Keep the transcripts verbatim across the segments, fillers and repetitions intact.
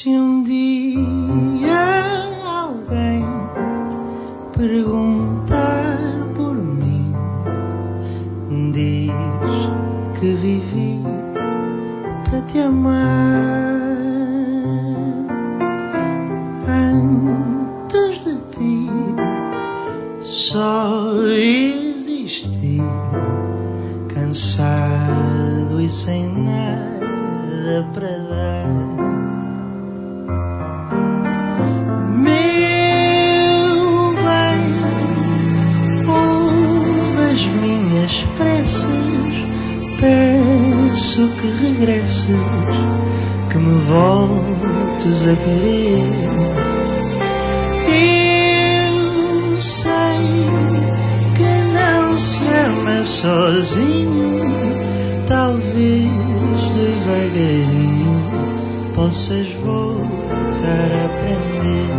Se um dia alguém perguntar por mim, diz que vivi para te amar. Antes de ti só existi, cansado e sem nada para dar. Meu bem, ouve as minhas preces, peço que regresses, que me voltes a querer. Eu sei que não se ama sozinho, talvez devagarinho possas voltar a aprender.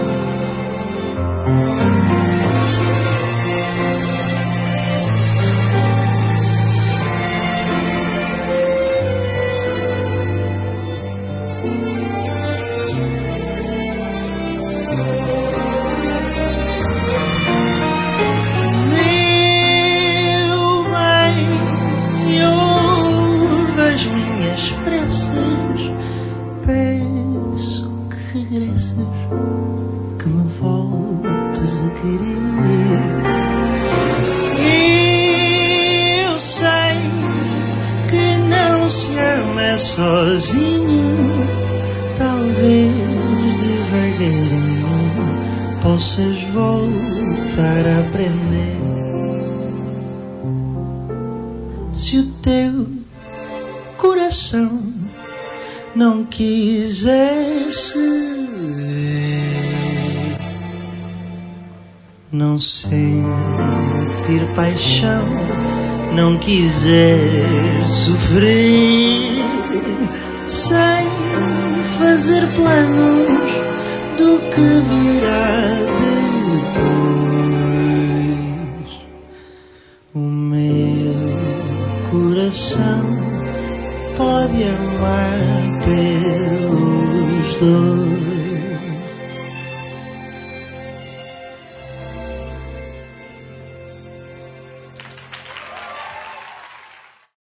Peço que regresses, que me voltes a querer. Eu sei que não se ama sozinho, talvez devagarinho possas voltar a aprender. Se o teu coração não quiser ceder, não sentir paixão, não quiser sofrer, sem fazer planos do que virá depois, o meu coração pode amar pelos dois.